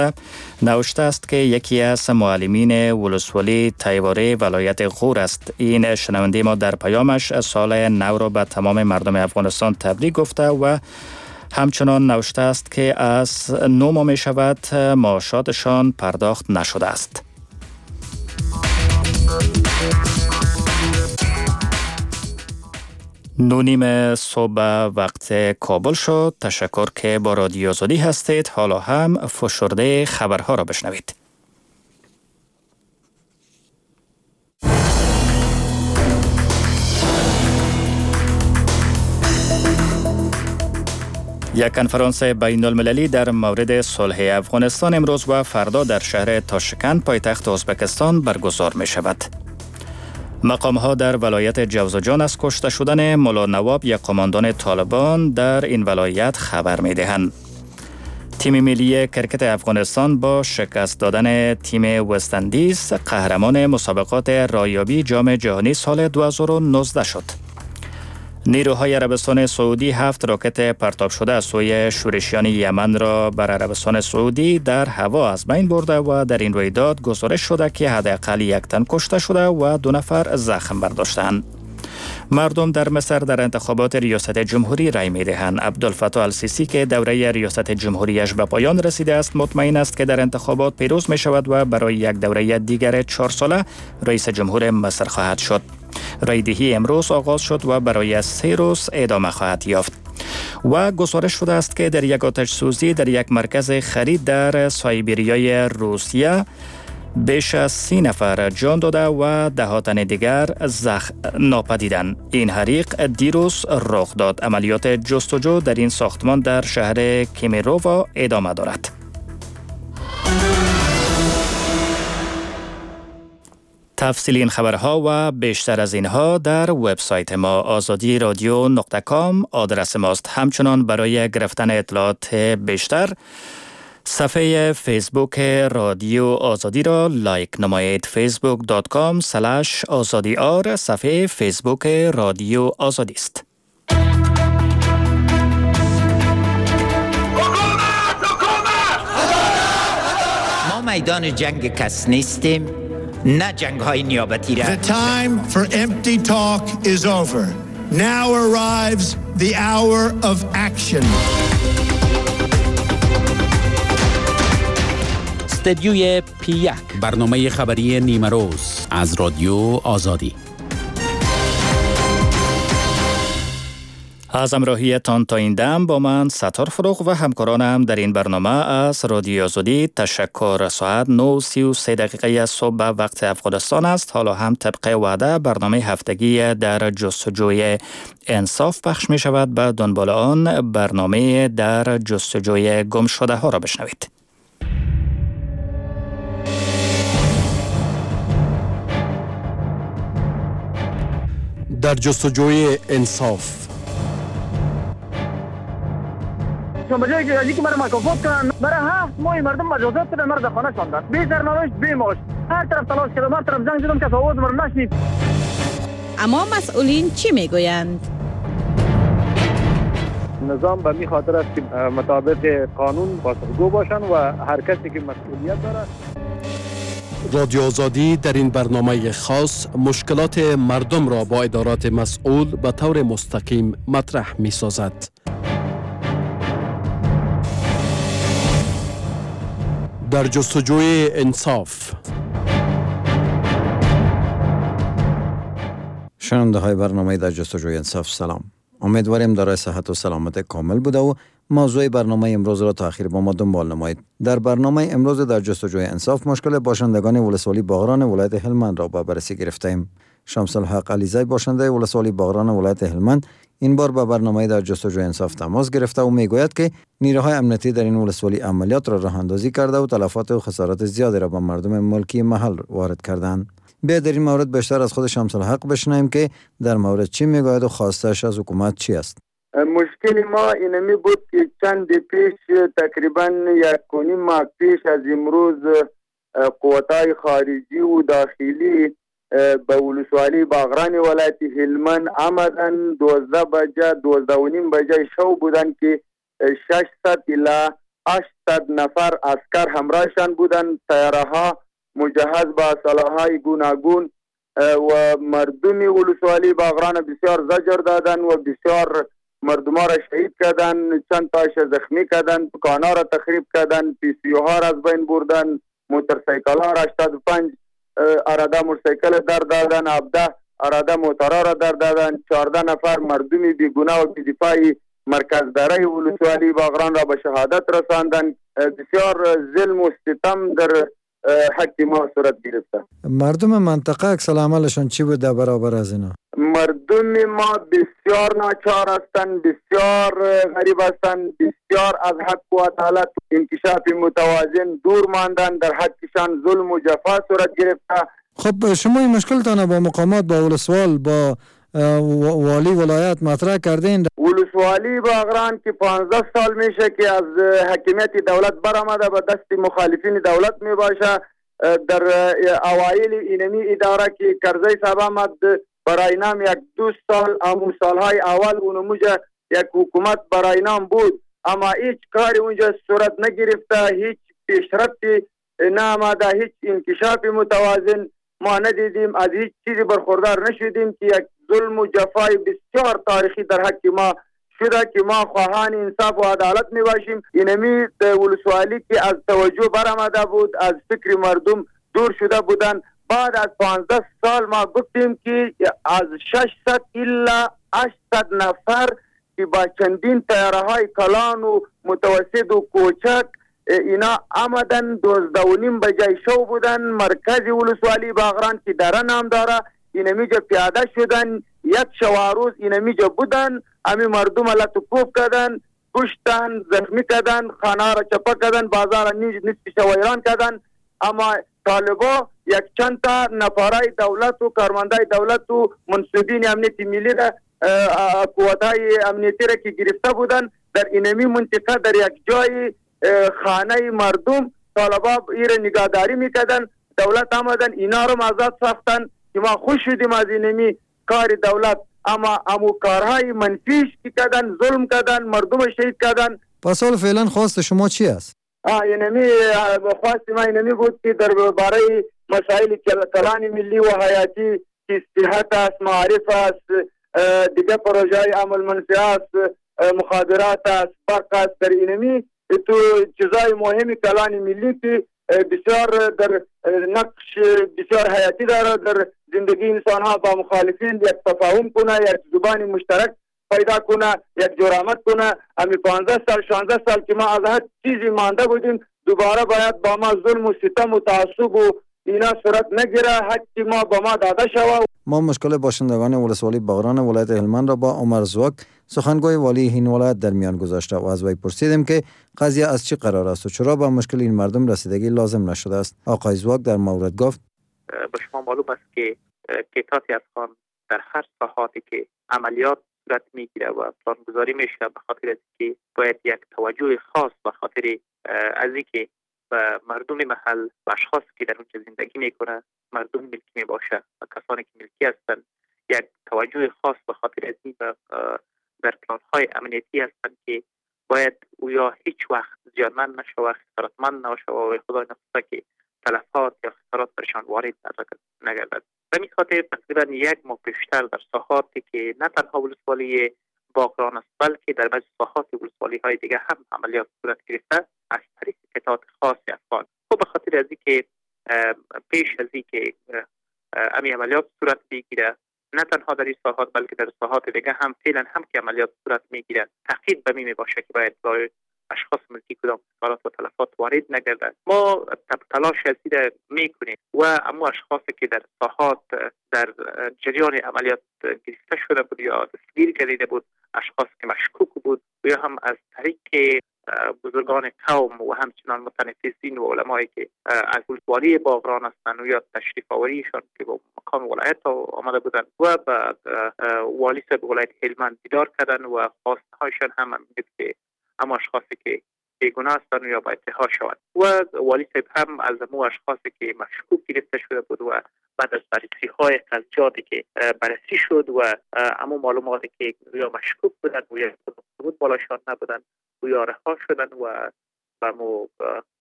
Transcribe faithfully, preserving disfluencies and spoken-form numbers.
نوشته است که یکی از معلمین ولسوالی تیواره ولایت غور است. این شنونده ما در پیامش سال نو را به تمام مردم افغانستان تبریک گفته و همچنان نوشته است که از نو ماه می شود معاشاتشان پرداخت نشده است. نو نیم صبح وقت کابل شد. تشکر که با رادیو آزادی هستید. حالا هم فشرده خبرها را بشنوید. یک کنفرانس بین المللی در مورد صلح افغانستان امروز و فردا در شهر تاشکند پایتخت ازبکستان برگزار می شود. مقام ها در ولایت جوزجان از کشته شدن ملا نواب یک قماندان طالبان در این ولایت خبر می دهند. تیم ملی کرکت افغانستان با شکست دادن تیم وستندیز قهرمان مسابقات رایابی جام جهانی سال دو هزار و نوزده شد. نیروهای عربستان سعودی هفت راکت پرتاب شده از سوی شورشیان یمن را بر عربستان سعودی در هوا از بین برده و در این رویداد گزارش شده که حداقل یک تن کشته شده و دو نفر زخم برداشتند. مردم در مصر در انتخابات ریاست جمهوری رای می دهند. عبدالفتاح السیسی که دوره ریاست جمهوریش به پایان رسیده است مطمئن است که در انتخابات پیروز می شود و برای یک دوره دیگر چهار ساله رئیس جمهور مصر خواهد شد. رایدهی امروز آغاز شد و برای سه روز ادامه خواهد یافت. و گزارش شده است که در یک آتش سوزی در یک مرکز خرید در سایبریای روسیه بیش از سی نفر جان داده و ده تن دیگر زخم ناپدیدند. این حریق دیروز رخ داد. عملیات جستجو در این ساختمان در شهر کیمیرووا ادامه دارد. تفصیل این خبرها و بیشتر از اینها در وبسایت ما آزادی رادیو نقطه کام آدرس ماست. همچنان برای گرفتن اطلاعات بیشتر صفحه فیسبوک رادیو آزادی را لایک نمایید. فیسبوک دات کام سلش آزادی آر صفحه فیسبوک رادیو آزادی است. ما میدان جنگ کس نیستیم، نه جنگ های نیابتی را. The time for empty talk is over. Now arrives the hour of action. استدیوی پی یک، برنامه خبری نیمه روز از رادیو آزادی. از همراهیتان تا این دم با من ستار فروغ و همکارانم در این برنامه از رادیو آزادی تشکر. ساعت نه و سی و سه دقیقه از صبح وقت افغانستان است. حالا هم طبق وعده برنامه هفتگی در جستجوی انصاف پخش می شود. به دنبال آن برنامه در جستجوی گم شده ها را بشنوید. در جستجوی انصاف بجایی که ازی که مرا مکافات کنن برای هفت ماه مردم مجازات کنن مرا در خانه شاندن بی سرنوشت بی معاش هر طرف تلاش کردم هر طرف زنگ زدم که آواز مرا نشنید. اما مسئولین چی میگویند؟ نظام به می خاطر است که مطابق قانون بازگو باشن و هر کسی که مسئولیت داره. رادیو آزادی در این برنامه خاص مشکلات مردم را با ادارات مسئول به طور مستقیم مطرح می سازد. در جستجوی انصاف. شنونده های برنامه در جستجوی انصاف سلام. امیدواریم دارای صحت و سلامت کامل بوده و موضوع برنامه امروز را تا آخر با ما دنبال نمایید. در برنامه امروز در جستجوی انصاف مشکل باشندگان ولسوالی باغران ولایت هلمند را به بررسی گرفتیم. شمس الحق علیزی باشنده ولسوالی باغران ولایت هلمند این بار به برنامه در جستجوی انصاف تماس گرفته و میگوید که نیروهای امنیتی در این ولسوالی عملیات را راه اندازی کرده و تلفات و خسارات زیادی را به مردم ملکی محل وارد کردند. بیا در این مورد بیشتر از خود شمس الحق بشنویم که در مورد چی میگوید و خواستش از حکومت چی است. مشکل ما اینمی بود که چند پیش تقریبا یک و نیم ماه پیش از امروز قوتای خارجی و داخلی به ولسوالی باغران ولایت هلمند آمدن. دوازده بجه دوازده و نیم بجه شو بودن که ششصد الی هشتصد نفر عسکر همراهشان بودند. تیاره ها مجهز با سلاح‌های گوناگون و مردمی ولسوالی باغران بسیار زجر دادن و بسیار مردم را شهید کردن، چند تاش زخمی کردن، دکان‌ها را تخریب کردن، پی سی ها را از بین بردن، موتورسیکل ها را هشتاد و پنج اراده موتورسیکل در دادن، هفده اراده موتورها را در دادن، چهارده نفر مردمی بیگناه و بی‌دفاعی مرکز داره ولسوالی باغران را به شهادت رساندن. بسیار ظلم و ستم در حق ما صورت گرفته. مردم منطقه عکس العملشون چی بود در برابر از اینا؟ مردم ما بسیار ناچار هستند، بسیار غریب هستند، بسیار از حق و عدالت انکشاف متوازن دور ماندن، در حقشان ظلم و جفا صورت گرفته. خب شما این مشکلتان با مقامات، با ولسوال، با والی ولایت مطرح کردین؟ ولسوالی باغران که پانزده سال میشه که از حکمیت دولت برآمده به دست مخالفین دولت می باشه. در اوایل اینمی اداره که کرزی صاحب آمد برای نام یک دو سال امو سالهای اول اونموجه یک حکومت برای نام بود، اما هیچ کاری اونجا صورت نگرفته، هیچ پیشرفتی نامده، هیچ انکشاف متوازن ما ندیدیم، از هیچ چیزی برخوردار نشدیم که یک ظلم و جفای بسیار تاریخی در حق ما شده که ما خواهان انصاف و عدالت می باشیم. اینمی ولسوالی که از توجه برآمده بود، از فکر مردم دور شده بودن، بعد از پانزده سال ما گفتیم که از ششصد الا هشتصد نفر که با چندین تیاره های کلان و متوسط و کوچک اینا آمدن دوزده و نیم بجای شو بودن. مرکز ولسوالی باغران که داره نام داره اینمیجا پیاده شدن، یک شوا روز اینمیجا بودن، امی مردم لطفوف کردن، کشتن، زخمی کردن، خانه را چپا کردن، بازار نصف شو ویران کردن. اما طالبا یک چند تا نفرای دولت و کارمندای دولت و منصوبین امنیتی ملی را قوتای امنیتی را که گرفته بودن در اینمی منطقه در یک جای خانه مردم طالبا ایره نگهداری میکردن. دولت آمدن اینا رو آزاد ساختن که ما خوش شدیم از اینمی کار دولت، اما امو کارهای منفیش که کردن، ظلم کردن، مردم شهید کردن. پس حال فعلا خواست شما چی است؟ آه اینمی خواست ما اینمی بود که در باره مسائل کلان ملی و حیاتی که صحت است، معارف است، دیگه پروژه عمل منفی است، مخابرات است، برق است، در اینمی تو چیزای مهمی کلان ملی که بسیار در نقش بسیار حیاتی داره در زندگی انسان ها با مخالفین، یک تفاهم کنه، یک زبان مشترک پیدا کنه، یک جرامت کنه. امی پانزده سال شانزده سال که ما از هر چیزی مانده بودیم، دوباره باید با ما ظلم و ستم و تعصب و اینا صورت نگیره، حقی ما با ما داده شود. ما مشکل باشندگان ولسوالی باغران ولایت هلمند را با عمر زوک سخنگوی والی این ولایت در میان گذاشته و از وی پرسیدیم که قضیه از چی قرار است و چرا با مشکل این مردم رسیدگی لازم نشده است. آقای زوک در مورد گفت: به شما معلوم است که قطعاتی از خان در هر ساحاتی که عملیات صورت میگیره و پلانگذاری میشه به خاطر از که باید یک توجه خاص به خاطر از اینکه مردم محل و اشخاص که در اونجا زندگی میکنه مردم ملکی میباشه و کسانی که ملکی هستند یک توجه خاص به خاطر از این در پلانهای امنیتی هستند که باید او یا هیچ وقت زیانمند نشود، خسارتمند نشود و خدای نخواسته که تلفات یا خسارات برشان وارد نگردد. به این خاطر تقریبا یک ماه پیشتر در ساحاتی که نه تنها ولسوالی باغران است بلکه در بعضی ساحات ولسوالی های دیگه هم عملیات صورت گرفته از طریق قطعات خاصی افغان. خب به خاطر از اینکه پیش از اینکه امی عملیات صورت بگیره نه تنها در این ساحات بلکه در ساحات دیگه هم فعلا هم که عملیات صورت میگیره تاکید به می میباشه که باید برای اشخاص ملکی کدام خسارات و تلفات وارد نگردد. ما تلاش ازیده میکنیم و اما اشخاصی که در ساحات در جریان عملیات گرفته شده بود یا دستگیر گردیده بود، اشخاص که مشکوک بود یا هم از طریق بزرگان قوم و همچنان متنفسین و علمایی که از ولسوالی باغران هستند و یا تشریف آوریشان که با مقام ولایت آمده بودند و به والی صاحب ولایت هلمند دیدار کردن و خواسته هایشان هم بود که اما اشخاصی که بیگناه هستند یا باید رها شوند و والی صاحب هم از امو اشخاصی که مشکوک گرفته شده بود و بعد از بررسی های قضیاتی که بررسی شد و امو معلوماتی که یا مشکوک بودند و یا ثبوت بالاشان نبودند و یا رها شدند و و مو